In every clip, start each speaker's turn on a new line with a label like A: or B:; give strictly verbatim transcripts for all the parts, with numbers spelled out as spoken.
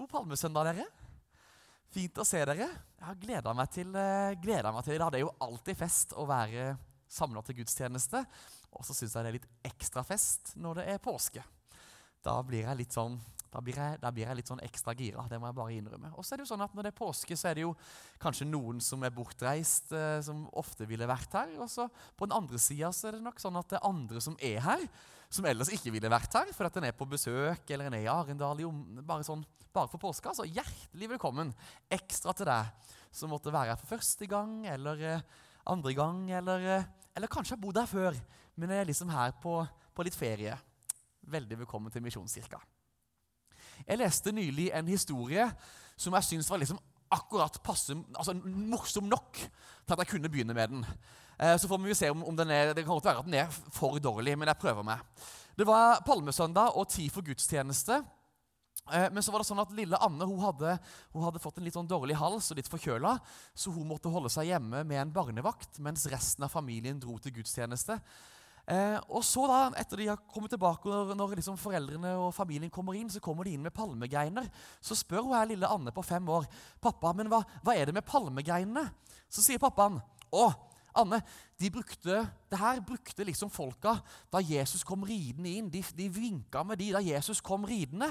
A: God palmesøndag, dere. Fint å se dere. Jeg har gledet meg til, uh, gledet meg til i dag. Det er jo alltid fest å være samlet til gudstjeneste. Og så synes jeg det er litt ekstra fest når det er påske. Da blir jeg litt sånn, da blir jeg, da blir jeg litt sånn ekstra gira. Det må jeg bare innrømme. Og så er det jo sånn at når det er påske, så er det jo kanskje noen som er bortreist, uh, som ofte ville vært her. Og så på den andre siden så er det nok sånn at det er andre som er her, som ellers ikke ville vært her, for at den er på besøk, eller den er i Arendal, bare, sånn, bare for påska. Så hjertelig velkommen ekstra til deg, som måtte være her for første gang, eller eh, andre gang, eller, eh, eller kanskje har bodd her før, men er liksom her på, på litt ferie. Veldig velkommen til Misjonskirka. Jeg leste nylig en historie som jeg synes var liksom akkurat passe, altså morsom nok til at jeg kunne begynne med den. Eh, så får vi se om, om den er, det kan godt være at den er for dårlig, men jeg prøver meg. Det var palmesøndag og tid for gudstjeneste. Eh, men så var det sånn at lille Anne, hun hadde, hun hadde fått en litt sånn dårlig hals og litt forkjøla, så hun måtte holde seg hjemme med en barnevakt, mens resten av familien dro til gudstjeneste. Eh, og så da, etter de har kommet tilbake, når, når liksom foreldrene og familien kommer inn, så kommer de inn med palmegreiner. Så spør hun her lille Anne på fem år, «Pappa, men hva, hva er det med palmegreinene?» Så sier pappaen, «Å, Anne, de brukte, det her brukte liksom folka da Jesus kom ridende inn. De, de vinket med de da Jesus kom ridende.»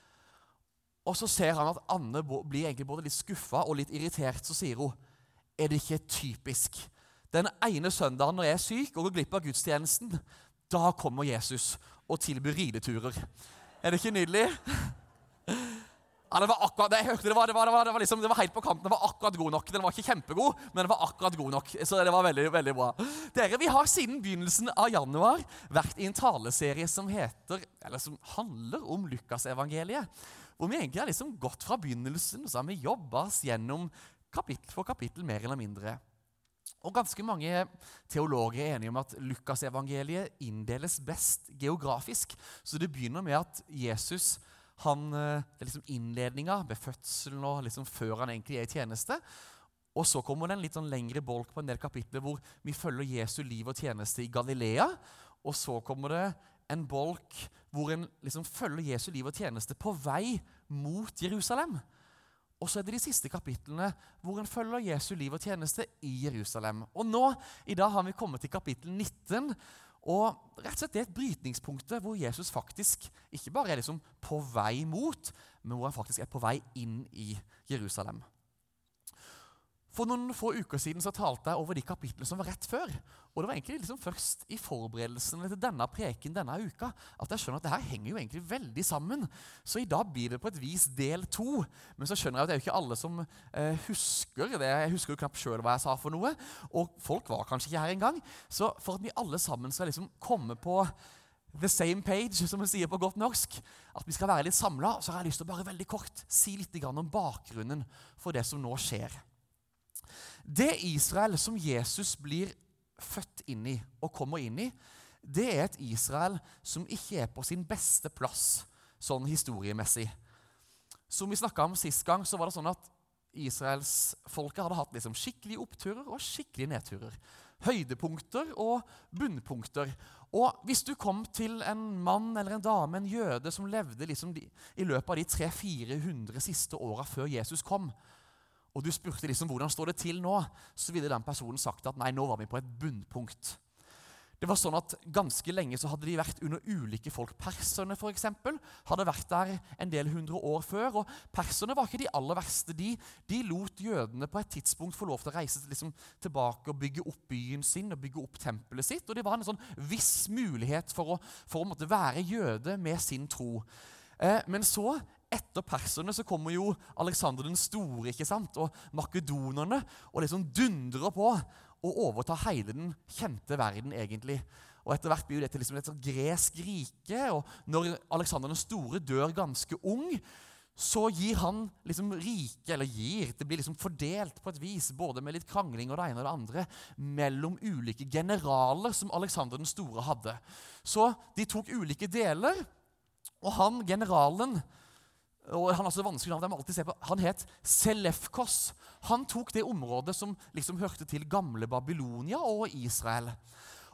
A: Og så ser han at Anne blir egentlig både litt skuffet og litt irritert, så sier hun, «Er det ikke typisk? Den ene søndagen når jeg er syk og går glipp av gudstjenesten, da kommer Jesus og tilbyr rideturer.» Er det ikke nydelig? Ja, det var akkurat, det jeg hørte, det var, det var, det var, det var, liksom, det var helt på kanten, det var akkurat god nok. Den var ikke kjempegod, men det var akkurat god nok. Så det var veldig, veldig bra. Dere, vi har siden begynnelsen av januar vært i en taleserie som heter, eller som handler om Lukasevangeliet, hvor vi egentlig har liksom gått fra begynnelsen, og så har vi jobbet oss gjennom kapittel for kapittel mer eller mindre. Og ganske mange teologer er enige om at Lukasevangeliet inndeles best geografisk. Så det begynner med at Jesus, han, det er liksom innledningen med fødselen og liksom før han egentlig er i tjeneste. Og så kommer det en litt sånn lengre bolk på en del kapitler hvor vi følger Jesu liv og tjeneste i Galilea. Og så kommer det en bolk hvor en liksom følger Jesu liv og tjeneste på vei mot Jerusalem. Og så er det de siste kapitlene hvor en følger Jesu liv og tjeneste i Jerusalem. Og nå, i dag har vi kommet til kapittel nitten, og rett og slett det er et brytningspunkt hvor Jesus faktisk ikke bare er liksom på vei mot, men hvor han faktisk er på vei inn i Jerusalem. For noen få uker siden så talte jeg over de kapitlene som var rett før. Og det var egentlig liksom først i forberedelsene til denne preken denne uka at jeg skjønner at det her henger jo egentlig veldig sammen. Så i dag blir det på et vis del to. Men så skjønner jeg at det er jo ikke alle som eh, husker det. Jeg husker jo knapt selv hva jeg sa for noe. Og folk var kanskje ikke her engang. Så for at vi alle sammen skal liksom komme på the same page, som vi sier på godt norsk, at vi skal være litt samlet, så har jeg lyst til å bare veldig kort si litt om bakgrunnen for det som nå skjer. Det Israel som Jesus blir født inn i og kommer inn i, det er et Israel som ikke er på sin beste plass, sånn historiemessig. Som vi snakket om sist gang, så var det sånn at Israels folket hadde hatt liksom skikkelige oppturer og skikkelige nedturer. Høydepunkter og bunnpunkter. Og hvis du kom til en mann eller en dame, en jøde som levde liksom de, i løpet av de tre til fire hundre siste årene før Jesus kom, og du spurte liksom hvordan står det til nå, så ville den personen sagt at nei, nå var vi på et bunnpunkt. Det var sånn at ganske lenge så hadde de vært under ulike folk. Perserne for eksempel hadde vært der en del hundre år før, og perserne var ikke de aller verste. De, de lot jødene på et tidspunkt få lov til å reise liksom, tilbake og bygge opp byen sin og bygge opp tempelet sitt, og det var en sånn viss mulighet for å, for å måtte være jøde med sin tro. Eh, men så etter perserne så kommer jo Alexander den store, ikke sant? Og makedonerne, og liksom dundrer på og overtar hele den kjente verden egentlig. Og etter hvert blir jo dette liksom et sånt gresk rike, og når Alexander den store dør ganske ung, så gir han liksom rike, eller gir, det blir liksom fordelt på et vis, både med litt krangling og det ene og det andre, mellom ulike generaler som Alexander den store hadde. Så de tok ulike deler, og han, generalen, og han har så vanskelig navn, de må alltid se på, han het Selefkos. Han tok det området som liksom hørte til gamle Babylonia og Israel.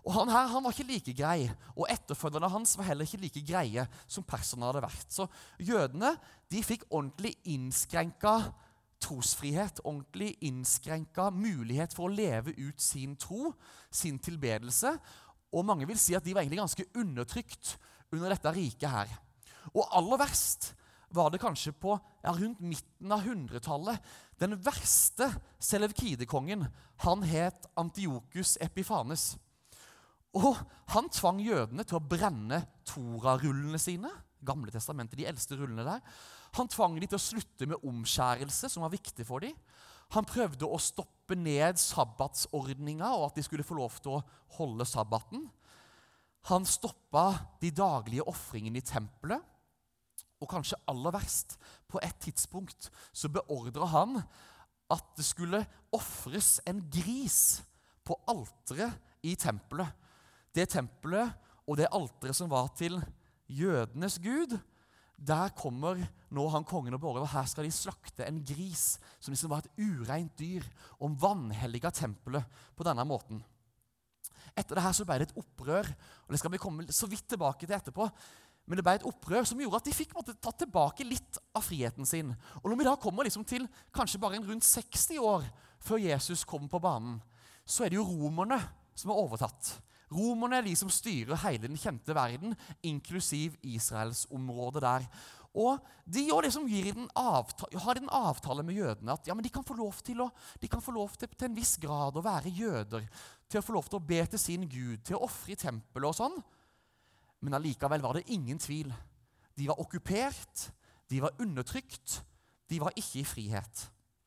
A: Og han her han var ikke like grei, og etterfølgerne hans var heller ikke like greie som perserne hadde vært. Så jødene de fikk ordentlig innskrenket trosfrihet, ordentlig innskrenket mulighet for å leve ut sin tro, sin tilbedelse. Og mange vil si at de var egentlig ganske undertrykt under dette riket her. Og aller verst var det kanskje på ja, rundt midten av hundretallet. Den verste Selevkidekongen, han het Antiochus Epiphanes. Og han tvang jødene til å brenne Torah-rullene sine, Gamle testamentet, de eldste rullene der. Han tvang dem til å slutte med omskjærelse, som var viktig for dem. Han prøvde å stoppe ned sabbatsordninga, og at de skulle få lov til å holde sabbaten. Han stoppet de daglige offringene i tempelet. Og kanskje aller verst, på et tidspunkt så beordret han at det skulle offres en gris på alteret i tempelet. Det tempelet og det alteret som var til jødenes gud, der kommer nå han kongen og beordrer, og her skal de slakte en gris som liksom var et ureint dyr, og vanhelliget tempelet på denne måten. Etter det her så ble det et opprør, og det skal vi komme så vidt tilbake til etterpå. Men det ble et opprør som gjorde at de fikk måtte, tatt tilbake litt av friheten sin. Og når vi da kommer liksom til kanskje bare en rundt seksti år før Jesus kom på banen, så er det jo romerne som har overtatt. Romerne er de som styrer hele den kjente verden, inklusiv Israels område der. Og de liksom gir en avtale, har en avtale med jødene at ja, men de kan få lov til, å, de kan få lov til, til en viss grad å være jøder, til å få lov til å be til sin Gud, til å offre i tempelet og sånn. Men allikevel var det ingen tvil. De var okkupert, de var undertrykt, de var ikke i frihet.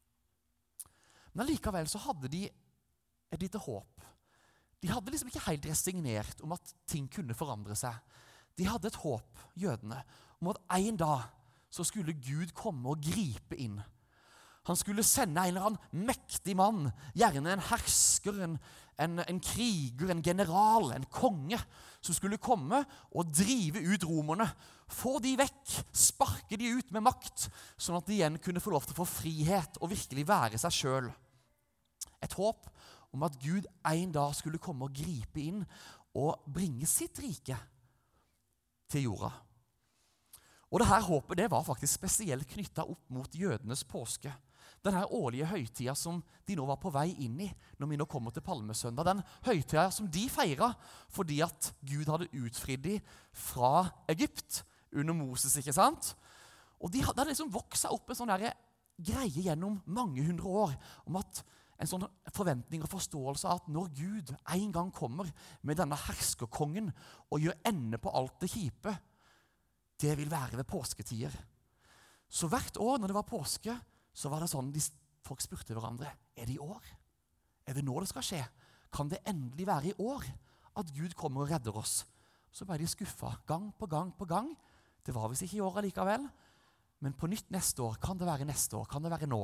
A: Men allikevel så hadde de et lite håp. De hadde liksom ikke helt resignert om at ting kunne forandre seg. De hadde et håp, jødene, om at en dag så skulle Gud komme og gripe inn. Han skulle sende en eller annen mektig mann, gjerne en hersker, en, en, en kriger, en general, en konge, som skulle komme og drive ut romerne. Få de vekk, sparke de ut med makt, sånn at de igjen kunne få lov til å få frihet og virkelig være seg selv. Et håp om at Gud en dag skulle komme og gripe inn og bringe sitt rike til jorda. Og dette håpet det var faktisk spesielt knyttet opp mot jødenes påske. Denne årlige høytida som de nå var på vei inn i, når vi nå kommer til Palmesøndag. Den høytida som de feiret fordi at Gud hadde utfridd dem fra Egypt under Moses, ikke sant? Og de hadde liksom vokst opp en sånn der greie gjennom mange hundre år om at en sånn forventning og forståelse av at når Gud en gang kommer med denne herskerkongen og gjør ende på alt det kjipe, det vil være ved påsketider. Så hvert år når det var påske, så var det sånn de, folk spurte hverandre, er det i år? Er det nå det skal skje? Kan det endelig være i år at Gud kommer og redder oss? Så ble de skuffet gang på gang på gang. Det var visst ikke i år likevel, men på nytt neste år. Kan det være neste år? Kan det være nå?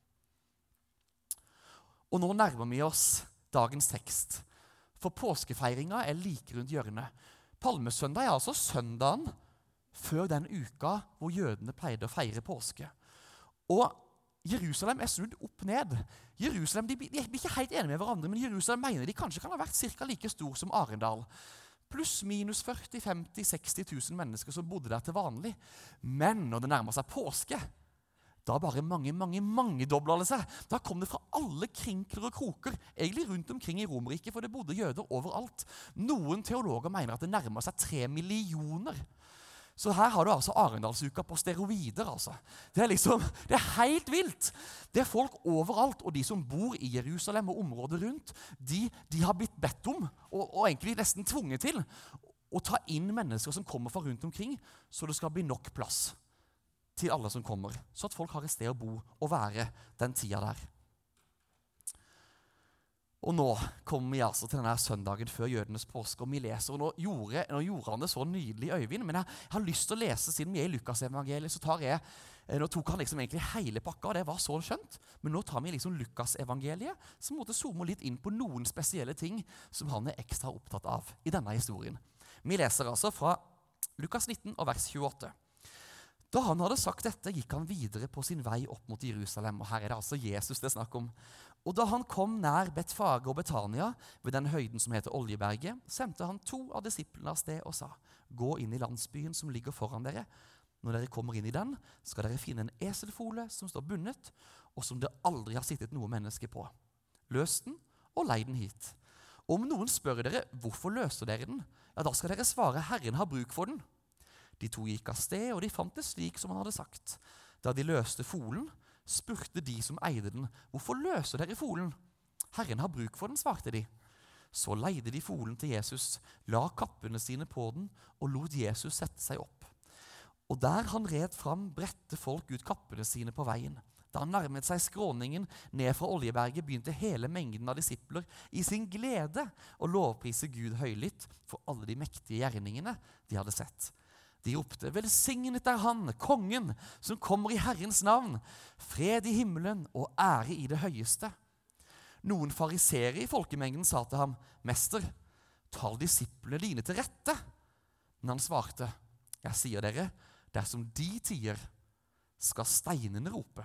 A: Og nå nærmer vi oss dagens tekst. For påskefeiringa er like rundt hjørnet. Palmesøndag er altså søndagen før den uka hvor jødene pleide å feire påske. Og Jerusalem er snudd opp ned. Jerusalem, de, de er ikke helt enige med hverandre, men Jerusalem mener de kanskje kan ha vært cirka like stor som Arendal. Pluss minus førti, femti, seksti tusen mennesker som bodde der til vanlig. Men når det nærmer seg påske, da bare mange, mange, mange doblet det seg. Da kom det fra alle krinkler og kroker, egentlig rundt omkring i Romerriket, for det bodde jøder overalt. Noen teologer mener at det nærmer seg tre millioner. Så her har du altså Arendalsuka på steroider, altså. Det er liksom, det er helt vilt. Det er folk overalt, og de som bor i Jerusalem og området rundt, de, de har blitt bedt om, og, og egentlig nesten tvunget til, å ta inn mennesker som kommer fra rundt omkring, så det skal bli nok plass til alle som kommer, så at folk har et sted å bo og være den tida der. Og nå kommer vi altså til denne søndagen før jødenes påske, og vi leser, og nå gjorde, nå gjorde han det så nydelig, Øyvind, men jeg, jeg har lyst til å lese, siden vi er i Lukas-evangeliet, så tar jeg, nå tok han liksom egentlig hele pakka, og det var så skjønt, men nå tar vi liksom Lukas-evangeliet, som måtte zoome litt inn på noen spesielle ting som han er ekstra opptatt av i denne historien. Vi leser altså fra Lukas nitten og vers tjueåtte. Da han hadde sagt dette, gikk han videre på sin vei opp mot Jerusalem. Og her er det altså Jesus det er snakk om. Og da han kom nær Betfage og Betania, ved den høyden som heter Oljeberget, sendte han to av disiplene av sted og sa, gå inn i landsbyen som ligger foran dere. Når dere kommer inn i den, skal dere finne en eselfole som står bundet, og som det aldri har sittet noe menneske på. Løs den, og lei den hit. Om noen spør dere, hvorfor løser dere den? Ja, da skal dere svare, Herren har bruk for den. De to gikk av sted, og de fant det slik som han hadde sagt. Da de løste folen, spurte de som eide den, hvorfor løser dere folen? Herren har bruk for den, svarte de. Så leide de folen til Jesus, la kappene sine på den, og lot Jesus sette seg opp. Og der han red fram, bredte folk ut kappene sine på veien. Da han nærmet seg skråningen ned fra Oljeberget, begynte hele mengden av disipler i sin glede å lovprise Gud høylytt for alle de mektige gjerningene de hadde sett. De ropte, velsignet er han, kongen, som kommer i Herrens navn, fred i himmelen og ære i det høyeste. Noen fariseere i folkemengden sa til ham, mester, tal disiplene dine til rette. Men han svarte, jeg sier dere, dersom de tier, skal steinene rope.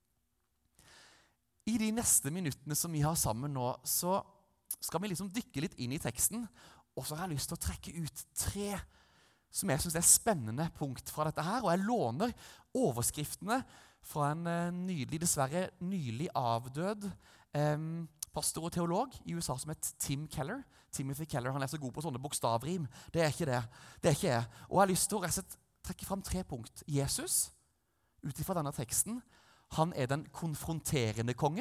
A: I de neste minuttene som vi har sammen nå, så skal vi liksom dykke litt inn i teksten, og så har jeg lyst til å trekke ut tre som jeg synes er spennende punkt fra dette her, og jeg låner overskriftene fra en uh, nylig, dessverre nylig avdød um, pastor og teolog i U S A som heter Tim Keller. Timothy Keller, han er så god på sånne bokstavrim. Det er ikke det. Det er ikke jeg. Og jeg har lyst til å rett og slett trekke fram tre punkt. Jesus, ut ifra denne teksten, han er den konfronterende kongen.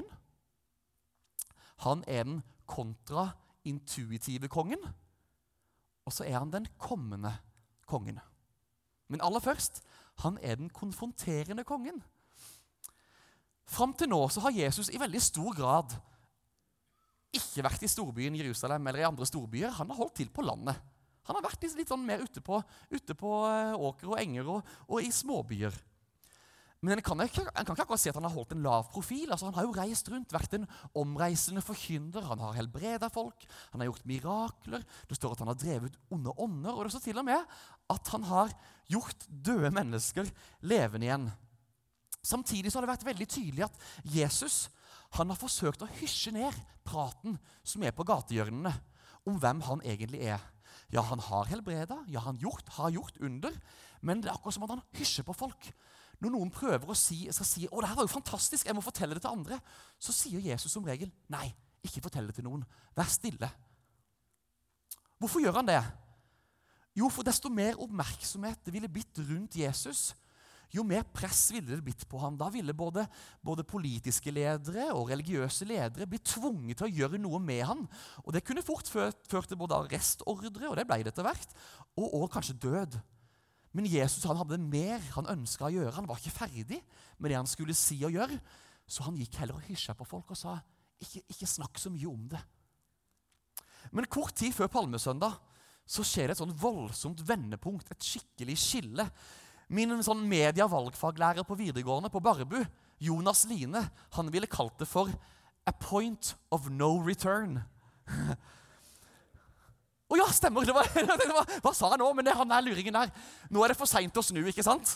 A: Han er den kontraintuitive kongen. Og så er han den kommende kongen. Men aller først, han er den konfronterende kongen. Fram til nå så har Jesus i veldig stor grad ikke vært i storbyen Jerusalem eller i andre storbyer. Han har holdt til på landet. Han har vært litt sånn mer ute på, ute på åker og enger og, og i småbyer. Men en kan, ikke, en kan ikke akkurat si at han har holdt en lav profil. Altså, han har jo reist rundt, vært en omreisende forkynner. Han har helbredet folk, han har gjort mirakler. Det står at han har drevet onde ånder, og det står til og med at han har gjort døde mennesker levende igjen. Samtidig så har det vært veldig tydelig at Jesus han har forsøkt å hysje ned praten som er på gatehjørnene om hvem han egentlig er. Ja, han har helbredet, ja, han gjort, har gjort under, men det er akkurat som at han hysjer på folk. Når noen prøver å si, skal si, å, det her var jo fantastisk, jeg må fortelle det til andre, så sier Jesus som regel, nei, ikke fortell det til noen, vær stille. Hvorfor gjør han det? Jo, for desto mer oppmerksomhet det ville blitt rundt Jesus, jo mer press ville det blitt på ham. Da ville både, både politiske ledere og religiøse ledere bli tvunget til å gjøre noe med ham. Og det kunne fort ført, ført til både arrestordre, og det ble det etter hvert, og, og kanskje død. Men Jesus han hadde mer han ønsket å gjøre. Han var ikke ferdig med det han skulle si og gjøre. Så han gikk heller og hysja på folk og sa, ikke, ikke snakk så mye om det. Men kort tid før Palmesøndag så skjer det et sånn voldsomt vendepunkt, et skikkelig skille. Min sånn media-valgfaglærer på videregående på Barbu, Jonas Line, han ville kalt det for a point of no return. Å ja, stemmer, det var, det var, hva sa jeg nå? Men det er han der luringen der. Nå er det for sent å snu, ikke sant?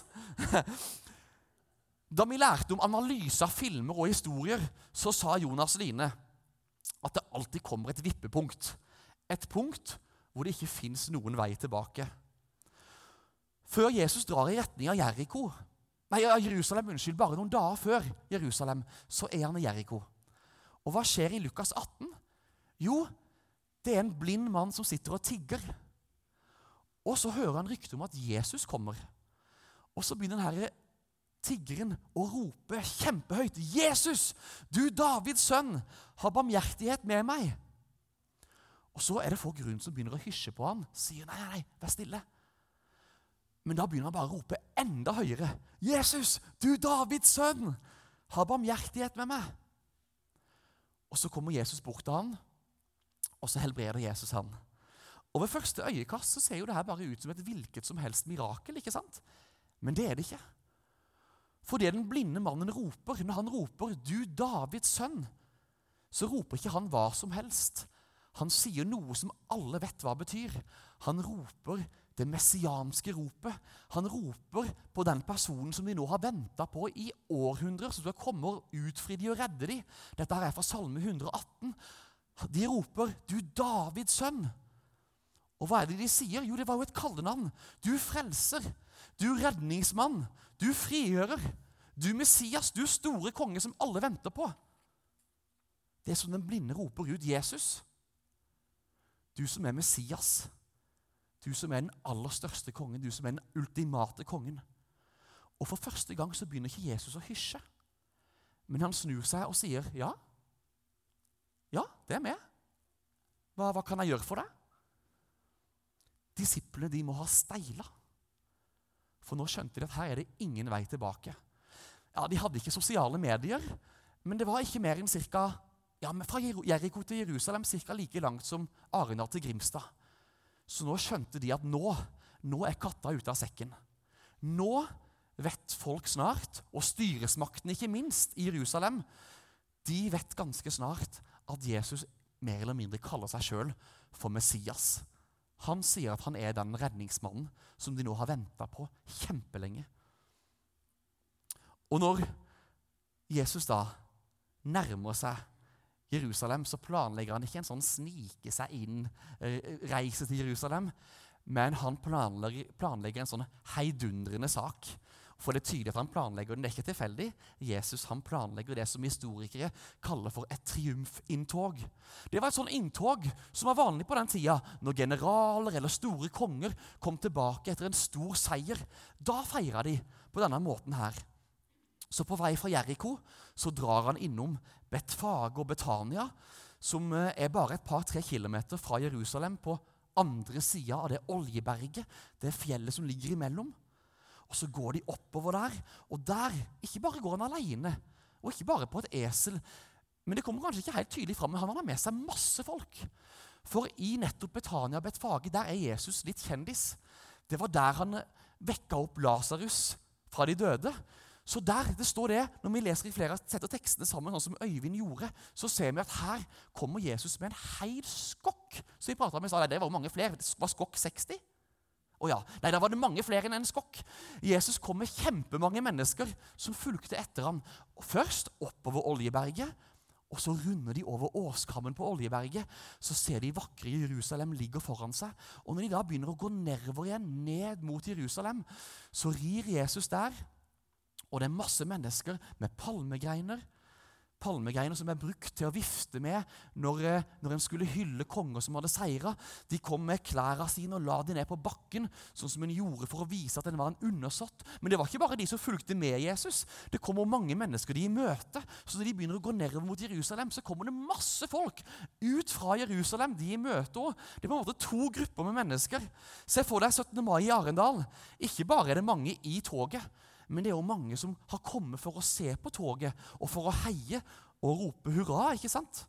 A: Da vi lærte om analyse av filmer og historier, så sa Jonas Line at det alltid kommer et vippepunkt. Et punkt hvor det ikke finnes noen vei tilbake. Før Jesus drar i retning av Jericho, nei, Jerusalem, unnskyld, bare noen dager før Jerusalem, så er han i Jericho. Og hva skjer i Lukas atten? Jo, det er en blind mann som sitter og tigger. Og så hører han rykte om at Jesus kommer. Og så begynner denne tiggeren å rope kjempehøyt, Jesus, du Davids sønn, har barmhjertighet med meg. Og så er det folk rundt som begynner å hysje på han, sier nei, nei, vær stille. Men da begynner han bare å rope enda høyere, Jesus, du Davids sønn, har barmhjertighet med meg. Og så kommer Jesus bort til han, og så helbreder Jesus han. Og ved første øyekast så ser jo det her bare ut som et hvilket som helst mirakel, ikke sant? Men det er det ikke. For det den blinde mannen roper, når han roper, du Davids sønn, så roper ikke han hva som helst. Han sier noe som alle vet hva betyr. Han roper det messianske ropet. Han roper på den personen som de nå har ventet på i århundrer, som skal komme og utfri de og redde de. Dette her er fra Salme ett hundre og atten. De roper, du Davids sønn. Og hva er det de sier? Jo, det var jo et kallenavn. Du frelser, du redningsmann, du frigjører, du Messias, du store konge som alle venter på. Det er som den blinde roper ut, Jesus. Du som er Messias. Du som er den aller største kongen, du som er den ultimate kongen. Og for første gang så begynner ikke Jesus å hysje. Men han snur seg og sier, ja, ja, det er meg. Hva, hva kan jeg gjøre for deg? Disiplene, de må ha steila. For nå skjønte de at her er det ingen vei tilbake. Ja, de hadde ikke sosiale medier, men det var ikke mer enn cirka, ja, men fra Jeriko til Jerusalem cirka like langt som Arendal til Grimstad. Så nå skjønte de at nå, nå er katta ute av sekken. Nå vet folk snart, og styresmakten ikke minst i Jerusalem, de vet ganske snart at Jesus mer eller mindre kaller seg selv for Messias. Han sier at han er den redningsmannen som de nå har ventet på kjempelenge. Og når Jesus da nærmer seg Jerusalem, så planlegger han ikke en sånn snike seg inn, reise til Jerusalem, men han planlegger, planlegger en sånn heidundrende sak. For det er tydelig at han planlegger den, det er ikke tilfeldig. Jesus han planlegger det som historikere kaller for et triumfinntog. Det var et sånn inntog som var vanlig på den tida, når generaler eller store konger kom tilbake etter en stor seier. Da feirer de på denne måten her. Så på vei fra Jeriko så drar han innom Betfage og Betania, som er bare et par-tre kilometer fra Jerusalem på andre siden av det oljeberget, det fjellet som ligger imellom. Og så går de oppover der, og der, ikke bare går han alene, og ikke bare på et esel, men det kommer kanskje ikke helt tydelig frem, men han har med seg masse folk. For i nettopp Betania og Betfage, der er Jesus litt kjendis. Det var der han vekket opp Lazarus fra de døde. Så der, det står det, når vi leser i flere setter tekstene sammen, sånn som Øyvind gjorde, så ser vi at her kommer Jesus med en heil skokk. Så vi pratet om, jeg sa, det var mange flere, det var skokk seksti. Å ja, nei, da var det mange flere enn en skokk. Jesus kom med kjempemange mennesker som fulgte etter ham. Og først oppover Oljeberget, og så runder de over åskammen på Oljeberget, så ser de vakre Jerusalem ligger foran seg. Og når de da begynner å gå nedover igjen, ned mot Jerusalem, så rir Jesus der, og det er masse mennesker med palmegreiner, palmegreiner som er brukt til å vifte med når, når en skulle hylle konger som hadde seiret. De kom med klærne sine og la de ned på bakken, sånn som en gjorde for å vise at en var en undersått. Men det var ikke bare de som fulgte med Jesus. Det kommer mange mennesker de i møte. Så når de begynner å gå nedover mot Jerusalem, så kommer det masse folk ut fra Jerusalem. De i møte også. Det er på en måte to grupper med mennesker. Se for deg syttende mai i Arendal. Ikke bare er det mange i toget, men det er jo mange som har kommet for å se på toget, og for å heie og rope hurra, ikke sant?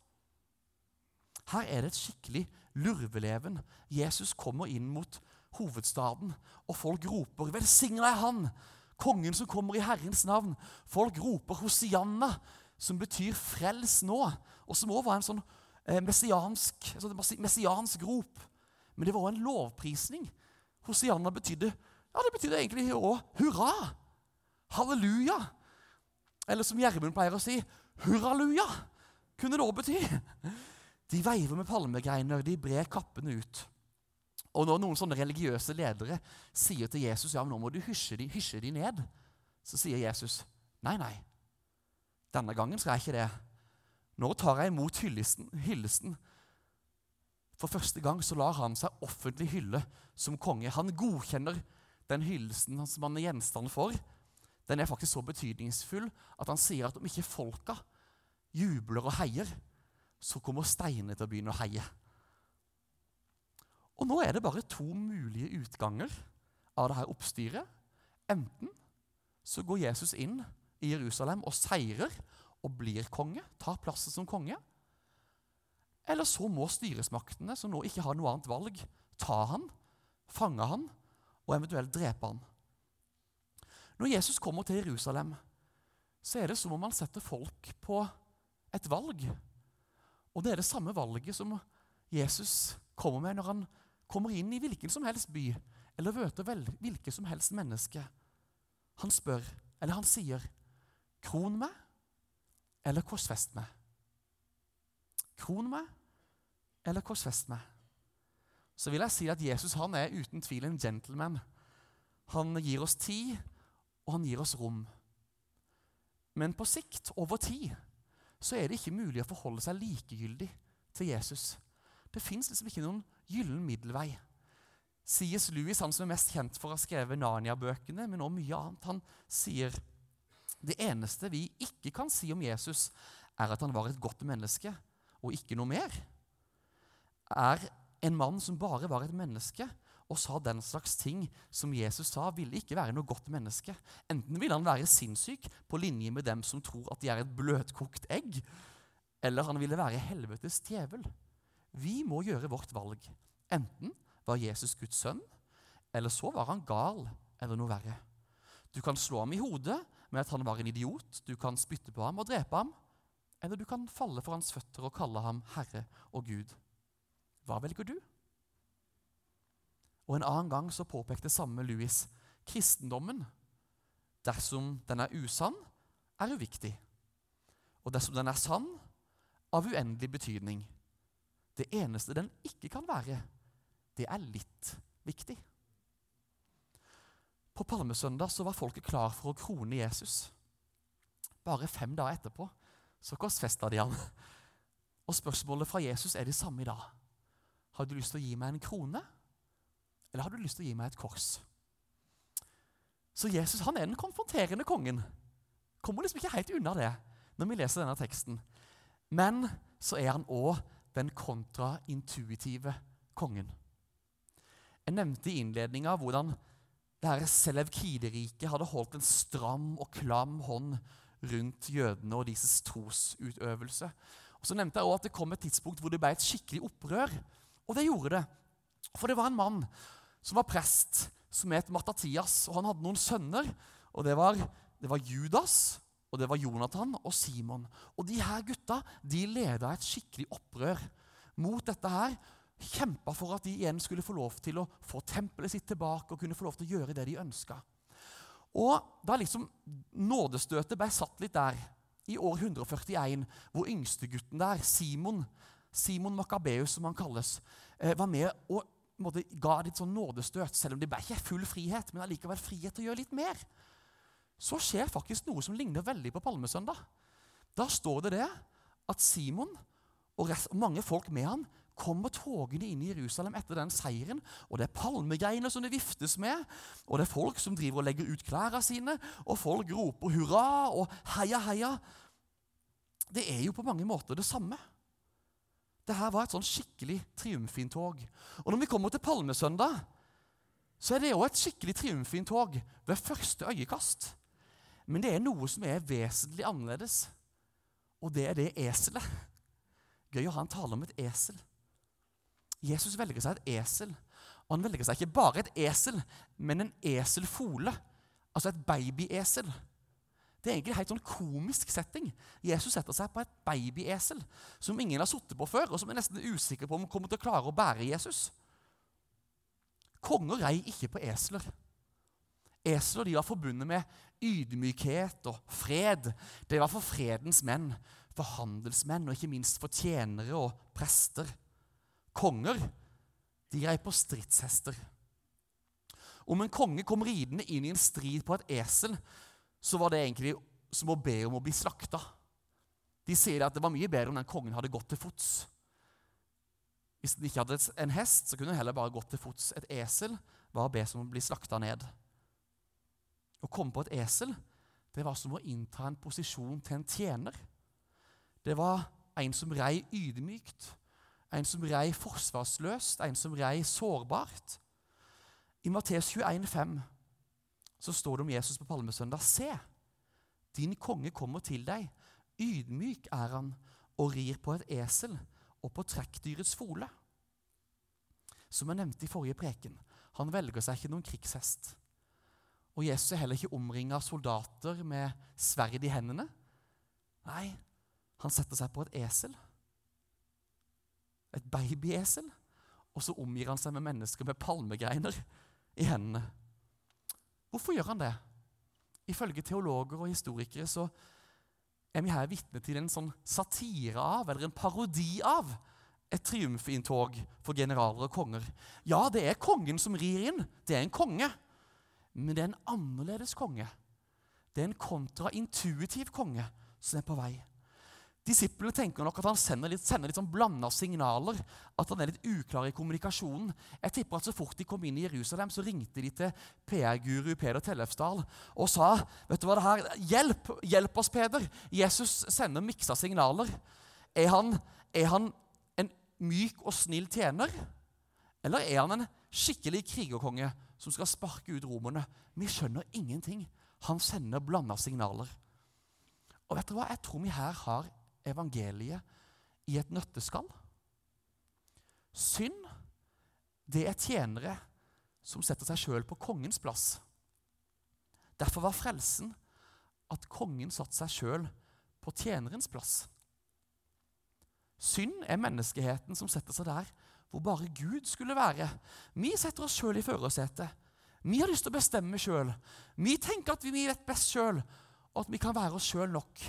A: Her er det et skikkelig lurveleven. Jesus kommer inn mot hovedstaden, og folk roper, velsign deg han, kongen som kommer i Herrens navn. Folk roper Hosianna, som betyr frels nå, og som også var en sånn eh, messiansk, sånn messiansk rop. Men det var en lovprisning. Hosianna betydde, ja det betydde egentlig også hurra. Halleluja, eller som Gjermund pleier å si, hurraluja, kunne det også bety. De veiver med palmegreiner, de brer kappene ut. Og når noen sånne religiøse ledere sier til Jesus, ja, men nå må du hysje de, hysje de ned, så sier Jesus, nei, nei, denne gangen skal jeg ikke det. Nå tar jeg imot hyllesten, hyllesten. For første gang så lar han seg offentlig hylle som konge. Han godkjenner den hyllesten som han er gjenstand for. Den er faktisk så betydningsfull at han sier at om ikke folka jubler og heier, så kommer steinene til å begynne å heie. Og nå er det bare to mulige utganger av det her oppstyret. Enten så går Jesus inn i Jerusalem og seirer og blir konge, tar plassen som konge. Eller så må styresmaktene, som nå ikke har noe annet valg, ta han, fange han og eventuelt drepe han. Når Jesus kommer til Jerusalem, så er det som om han setter folk på et valg. Og det er det samme valget som Jesus kommer med når han kommer inn i hvilken som helst by, eller møter vel, hvilket som helst menneske. Han spør, eller han sier, kron meg, eller korsfest meg. Kron meg, eller korsfest meg. Så vil jeg si at Jesus han er uten tvil en gentleman. Han gir oss tid, og han gir oss rom. Men på sikt, over tid, så er det ikke mulig å forholde seg likegyldig til Jesus. Det finnes liksom ikke noen gyllen middelvei. C S Lewis, han som er mest kjent for å ha skrevet Narnia-bøkene, men også mye annet, han sier, det eneste vi ikke kan si om Jesus, er at han var et godt menneske, og ikke noe mer. Er en mann som bare var et menneske, og sa den slags ting som Jesus sa, ville ikke være noe godt menneske. Enten ville han være sinnssyk på linje med dem som tror at de er et bløtkokt egg, eller han ville være helvetes djevel. Vi må gjøre vårt valg. Enten var Jesus Guds sønn, eller så var han gal, eller noe verre. Du kan slå ham i hodet med at han var en idiot, du kan spytte på ham og drepe ham, eller du kan falle for hans føtter og kalle ham Herre og Gud. Hva velger du? Og en annen gang så påpekte samme Louis, kristendommen, dersom den er usann, er uviktig. Og dersom den er sann, av uendelig betydning. Det eneste den ikke kan være, det er litt viktig. På Palmesøndag så var folket klar for å krone Jesus. Bare fem dager etterpå så korsfestet de han. Og spørsmålet fra Jesus er det samme i dag. Har du lyst til å gi meg en krone? Eller har du lyst til å gi meg et kors? Så Jesus, han er den konfronterende kongen. Kommer liksom ikke helt unna det når vi leser denne teksten. Men så er han også den kontraintuitive kongen. Jeg nevnte i innledningen hvordan det her Selevkide-riket hadde holdt en stram og klam hånd rundt jødene og deres trosutøvelse. Og så nevnte jeg også at det kom et tidspunkt hvor det ble et skikkelig opprør. Og det gjorde det. For det var en mann som var prest, som het Matatias, og han hadde noen sønner, og det var, det var Judas, og det var Jonathan og Simon. Og de her gutta, de ledet et skikkelig opprør mot dette her, kjempet for at de igjen skulle få lov til å få tempelet sitt tilbake, og kunne få lov til å gjøre det de ønsket. Og da liksom nådestøtet ble satt litt der, i år hundre og førtien, hvor yngstegutten der, Simon, Simon Makabeus som han kalles, var med og måtte, ga litt sånn nådestøt, selv om det ble ikke full frihet, men allikevel frihet til å gjøre litt mer. Så skjer faktisk noe som ligner veldig på Palmesøndag. Da står det det at Simon og, rest, og mange folk med han kommer togene inn i Jerusalem etter den seieren, og det er palmegreiner som det viftes med, og det er folk som driver og legger ut klærne sine, og folk roper hurra og heia, heia. Det er jo på mange måter det samme. Dette var et sånn skikkelig triumfinntog. Og når vi kommer til Palmesøndag, så er det også et skikkelig triumfinntog ved første øyekast. Men det er noe som er vesentlig annerledes, og det er det eselet. Gøy å ha en tale om et esel. Jesus velger seg et esel. Og han velger seg ikke bare et esel, men en eselfole. Altså et babyesel. Det er egentlig en helt sånn komisk setting. Jesus setter seg på et babyesel som ingen har suttet på før, og som er nesten usikker på om han kommer til å klare å bære Jesus. Konger rei ikke på esler. Esler de var forbundet med ydmykhet og fred. Det var for fredens menn, for handelsmenn og ikke minst for tjenere og prester. Konger, de rei på stridshester. Om en konge kom ridende inn i en strid på et esel, så var det egentlig som å be om å bli slakta. De sier at det var mye bedre om den kongen hadde gått til fots. Hvis den ikke hadde en hest, så kunne den heller bare gått til fots. Et esel var å be som å bli slakta ned. Å komme på et esel, det var som å innta en posisjon til en tjener. Det var en som rei ydmykt, en som rei forsvarsløst, en som rei sårbart. I Matteus tjueen fem så står det om Jesus på Palmesøndag. Se, din konge kommer til deg. Ydmyk er han og rir på et esel og på trekkdyrets fole. Som jeg nevnte i forrige preken, han velger seg ikke noen krigshest. Og Jesus er heller ikke omringet av soldater med sverd i hendene. Nei, han setter seg på et esel. Et babyesel. Og så omgir han seg med mennesker med palmegreiner i hendene. Hvorfor gjør han det? Ifølge teologer og historikere så er vi her vitne til en sånn satire av, eller en parodi av, et triumfinntog for generaler og konger. Ja, det er kongen som rir inn. Det er en konge. Men det er en annerledes konge. Det er en kontraintuitiv konge som er på vei. Disiplene tenker nok at han sender litt, sender litt sånn blandet signaler, at han er litt uklar i kommunikasjonen. Jeg tipper at så fort de kom inn i Jerusalem, så ringte de til P R-guru Peder Tellefsdal og sa, vet du hva det her, hjelp, hjelp oss Peder, Jesus sender miksa signaler. Er han, er han en myk og snill tjener, eller er han en skikkelig krigerkonge som skal sparke ut romerne? Vi skjønner ingenting. Han sender blandet signaler. Og vet du hva, jeg tror vi her har evangeliet i et nøtteskall. Synd, det er tjenere som setter seg selv på kongens plass. Derfor var frelsen at kongen satte seg selv på tjenerens plass. Synd er menneskeheten som setter seg der hvor bare Gud skulle være. Vi setter oss selv i førersetet. Vi har lyst til å bestemme selv. Vi tenker at vi vet best selv, og at vi kan være oss selv nok.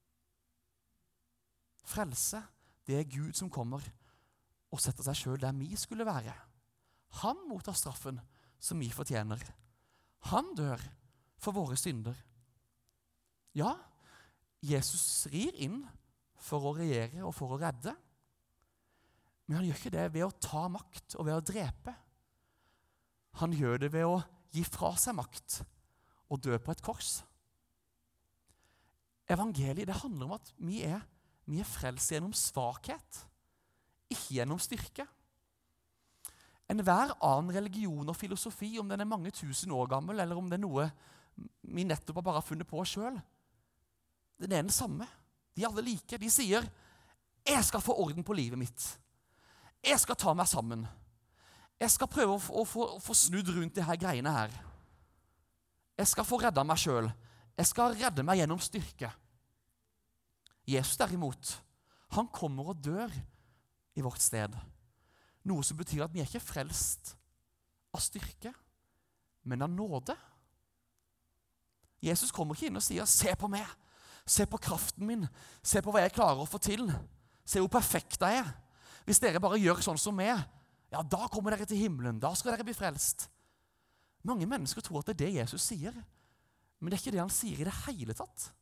A: Frelse, det er Gud som kommer og setter seg selv der vi skulle være. Han mottar straffen som vi fortjener. Han dør for våre synder. Ja, Jesus rir inn for å regjere og for å redde. Men han gjør ikke det ved å ta makt og ved å drepe. Han gjør det ved å gi fra seg makt og dø på et kors. Evangeliet, det handler om at vi er Vi er frelst gjennom svakhet, ikke gjennom styrke. En hver annen religion og filosofi, om den er mange tusen år gammel, eller om det er noe vi nettopp har bare funnet på selv, den er den samme. De er alle like. De sier, jeg skal få orden på livet mitt. Jeg skal ta meg sammen. Jeg skal prøve å, å, få, å få snudd rundt de her greiene her. Jeg skal få redda meg selv. Jeg skal redde meg gjennom styrke. Jesus derimot, han kommer og dør i vårt sted. Noe som betyr at vi er ikke frelst av styrke, men av nåde. Jesus kommer ikke inn og sier, se på meg, se på kraften min, se på hva jeg klarer å få til, se hvor perfekt jeg er. Hvis dere bare gjør sånn som meg, ja, da kommer dere til himmelen, da skal dere bli frelst. Mange mennesker tror at det er det Jesus sier, men det er ikke det han sier i det hele tatt.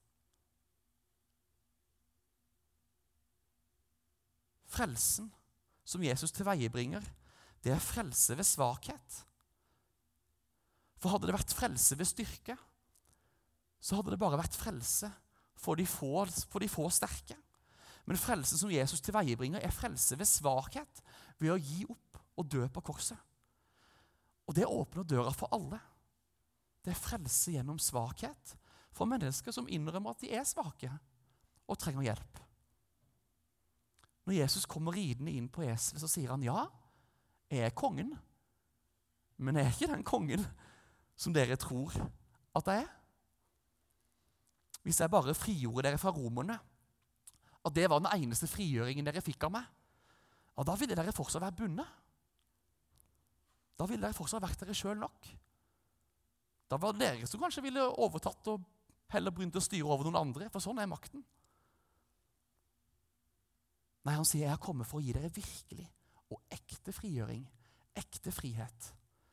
A: Frelsen som Jesus tilveiebringer, det er frelse ved svakhet. For hadde det vært frelse ved styrke, så hadde det bare vært frelse for de få, for de få sterke. Men frelsen som Jesus tilveiebringer er frelse ved svakhet, ved å gi opp og dø på korset. Og det åpner døra for alle. Det er frelse gjennom svakhet for mennesker som innrømmer at de er svake og trenger hjelp. Når Jesus kommer ridende inn på eselet, så sier han, ja, jeg er kongen, men jeg er ikke den kongen som dere tror at jeg er. Hvis jeg bare frigjorde dere fra romerne, at det var den eneste frigjøringen dere fikk av meg, ja, da ville dere fortsatt være bundet. Da ville dere fortsatt vært dere selv nok. Da var det dere som kanskje ville overtatt og heller begynt å styre over noen andre, for sånn er makten. Nei, han sier, jeg har kommet for å gi dere virkelig og ekte frigjøring, ekte frihet.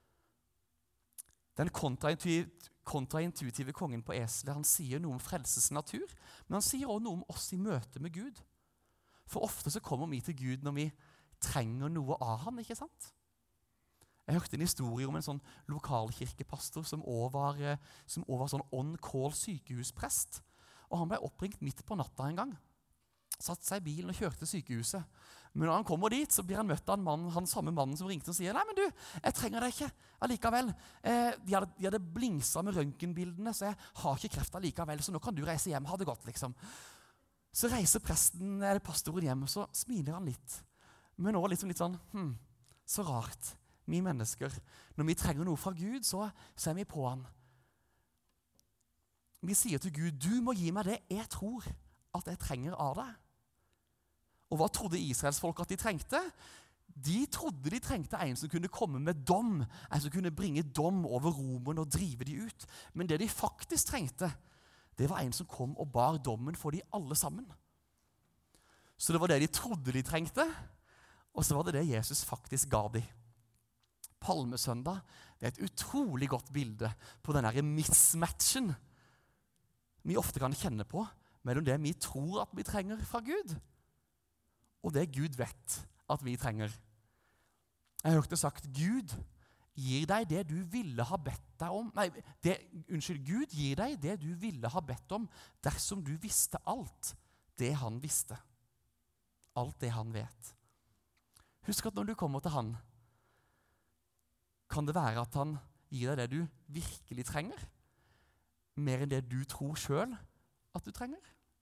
A: Den kontraintuitive, kontraintuitive kongen på eselet, han sier noe om frelsens natur, men han sier også noe om oss i møte med Gud. For ofte så kommer vi til Gud når vi trenger noe av han, ikke sant? Jeg hørte en historie om en sånn lokalkirkepastor som også var, som også var sånn on-call sykehusprest, og han ble oppringt midt på natta en gang. Satt seg i bilen og kjørte til sykehuset. Men når han kommer dit, så blir han møtt av en mann, han samme mannen som ringte og sier, nei, men du, jeg trenger deg ikke allikevel. Eh, de, hadde, de hadde blingset med røntgenbildene, så jeg har ikke kreft allikevel, så nå kan du reise hjem, ha det godt, liksom. Så reiser presten, eller pastoren hjem, og så smiler han litt. Men også liksom litt sånn, hm, så rart, vi mennesker. Når vi trenger noe fra Gud, så ser vi på han. Vi sier til Gud, du må gi meg det jeg tror at jeg trenger av deg. Og hva trodde Israels folk at de trengte? De trodde de trengte en som kunne komme med dom, en som kunne bringe dom over romerne og drive de ut. Men det de faktisk trengte, det var en som kom og bar dommen for de alle sammen. Så det var det de trodde de trengte, og så var det det Jesus faktisk ga de. Palmesøndag, det er et utrolig godt bilde på denne mismatchen vi ofte kan kjenne på mellom det vi tror at vi trenger fra Gud, og det Gud vet at vi trenger. Jeg hørte sagt, Gud gir deg det du ville ha bedt deg om. Nei, det, unnskyld, Gud gir deg det du ville ha bedt om dersom du visste alt det han visste. Alt det han vet. Husk at når du kommer til han, kan det være at han gir deg det du virkelig trenger, mer enn det du tror selv at du trenger.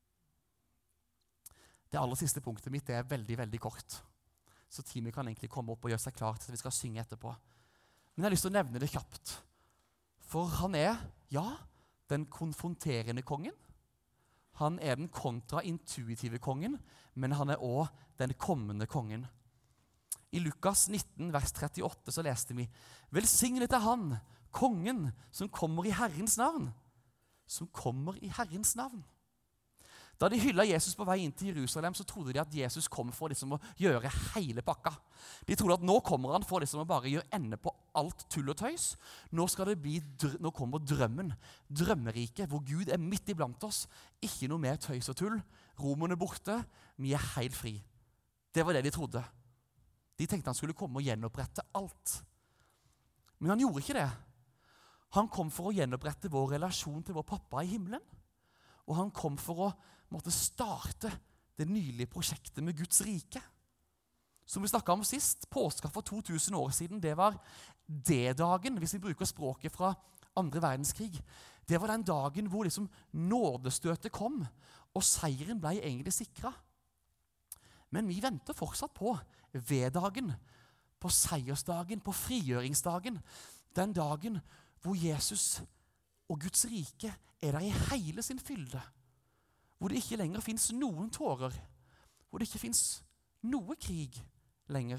A: Det aller siste punktet mitt er veldig, veldig kort. Så teamet kan egentlig komme opp og gjøre seg klar til at vi skal synge etterpå. Men jeg har lyst til å nevne det kjapt. For han er, ja, den konfronterende kongen. Han er den kontraintuitive kongen, men han er også den kommende kongen. I Lukas nitten, vers trettiåtte, så leste vi, «Velsignet er han, kongen, som kommer i Herrens navn.» Som kommer i Herrens navn. Da de hyllet Jesus på vei inn til Jerusalem, så trodde de at Jesus kom for liksom å gjøre hele pakka. De trodde at nå kommer han for liksom å bare gjøre ende på alt tull og tøys. Nå, skal det bli, nå kommer drømmen, drømmeriket, hvor Gud er midt iblant oss. Ikke noe mer tøys og tull. Romerne borte, vi er helt fri. Det var det de trodde. De tenkte han skulle komme og gjenopprette alt. Men han gjorde ikke det. Han kom for å gjenopprette vår relasjon til vår pappa i himmelen. Og han kom for å måtte starte det nylige prosjektet med Guds rike. Som vi snakket om sist, påska for to tusen år siden, det var D-dagen, hvis vi bruker språket fra andre verdenskrig. Det var den dagen hvor liksom nådestøtet kom, og seieren ble egentlig sikret. Men vi venter fortsatt på V-dagen, på seiersdagen, på frigjøringsdagen. Den dagen hvor Jesus og Guds rike er der i hele sin fylde. Hvor det ikke lenger finnes noen tårer. Hvor det ikke finnes noe krig lenger.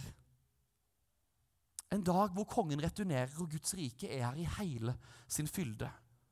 A: En dag hvor kongen returnerer og Guds rike er her i hele sin fylde.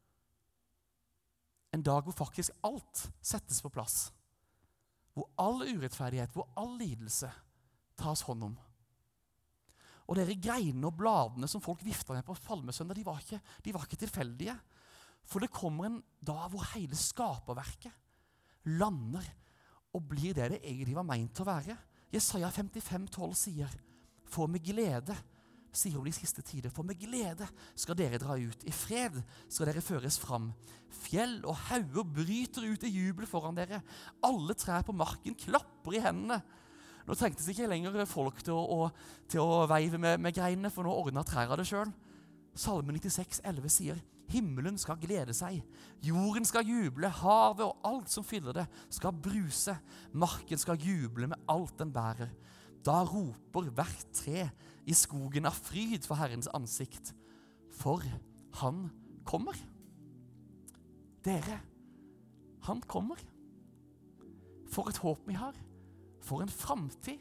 A: En dag hvor faktisk alt settes på plass. Hvor all urettferdighet, hvor all lidelse tas hånd om. Og dere greinene og bladene som folk vifter med på palmesøndag, de var ikke, de var ikke tilfeldige. For det kommer en dag hvor hele skaperverket lander og blir det det egentlig var meint å være. Jesaja femtifem tolv sier, «For med glede», sier om de siste tider, «for med glede skal dere dra ut. I fred skal dere føres fram. Fjell og hauger bryter ut i jubel foran dere. Alle trær på marken klapper i hendene.» Nå trengtes ikke lenger folk til å, å, til å veive med, med greinene, for nå ordnet trærne det selv. Salme nittiseks elleve sier, «Himmelen skal glede seg, jorden skal juble, havet og alt som fyller det skal bruse, marken skal juble med alt den bærer. Da roper hvert tre i skogen av fryd for Herrens ansikt, for han kommer.» Dere, han kommer. For et håp vi har. For en framtid.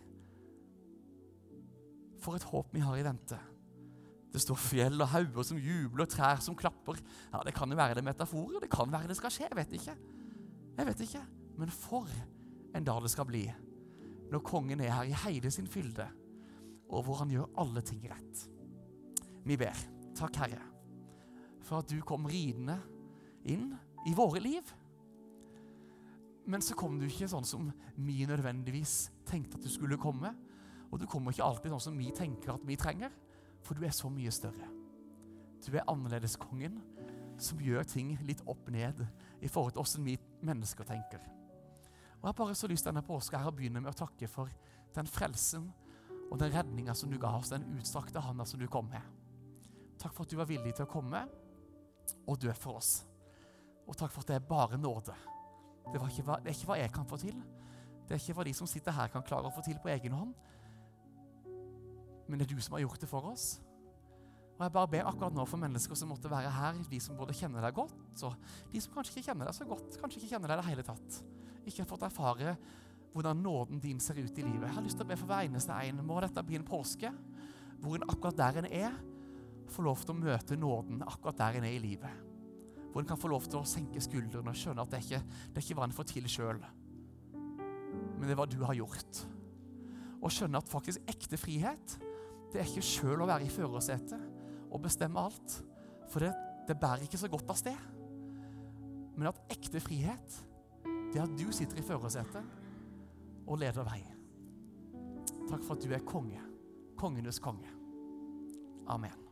A: For et håp vi har i vente. Det står fjell og hauger som jubler, trær som klapper. Ja, det kan jo være det metaforer, det kan være det skal skje, jeg vet ikke. Jeg vet ikke, men for en dag det skal bli. Når kongen er her i hele sin fylde, og hvor han gjør alle ting rett. Vi ber, takk Herre, for at du kom ridende inn i våre liv. Men så kom du ikke sånn som vi nødvendigvis tenkte at du skulle komme. Og du kommer ikke alltid sånn som vi tenker at vi trenger. For du er så mye større. Du er annerledes kongen som gjør ting litt opp ned i forhold til hvordan vi mennesker tenker. Og jeg har bare så lyst denne påska her å begynne med å takke for den frelsen og den redningen som du ga oss, den utstrakte handa som du kom med. Takk for at du var villig til å komme og dø for oss. Og takk for at det er bare nåde. Det, var ikke hva, det er ikke hva jeg kan få til. Det er ikke hva de som sitter her kan klare å få til på egen hånd. Men det er du som har gjort det for oss. Og jeg bare ber akkurat nå for mennesker som måtte være her, de som både kjenner deg godt, og de som kanskje ikke kjenner deg så godt, kanskje ikke kjenner deg i det hele tatt. Ikke har fått erfare hvordan nåden din ser ut i livet. Jeg har lyst til å be for hver eneste en. Må dette bli en påske, hvor en akkurat der en er, får lov til å møte nåden akkurat der en er i livet. Hvor en kan få lov til å senke skuldrene og skjønne at det ikke, det er ikke hva en får til selv, men det er hva du har gjort. Og skjønne at faktisk ekte frihet, det er ikke selv å være i førersetet og bestemme alt, for det, det bærer ikke så godt av sted. Men at ekte frihet, det er at du sitter i førersetet og leder vei. Takk for at du er konge, kongenes konge. Amen.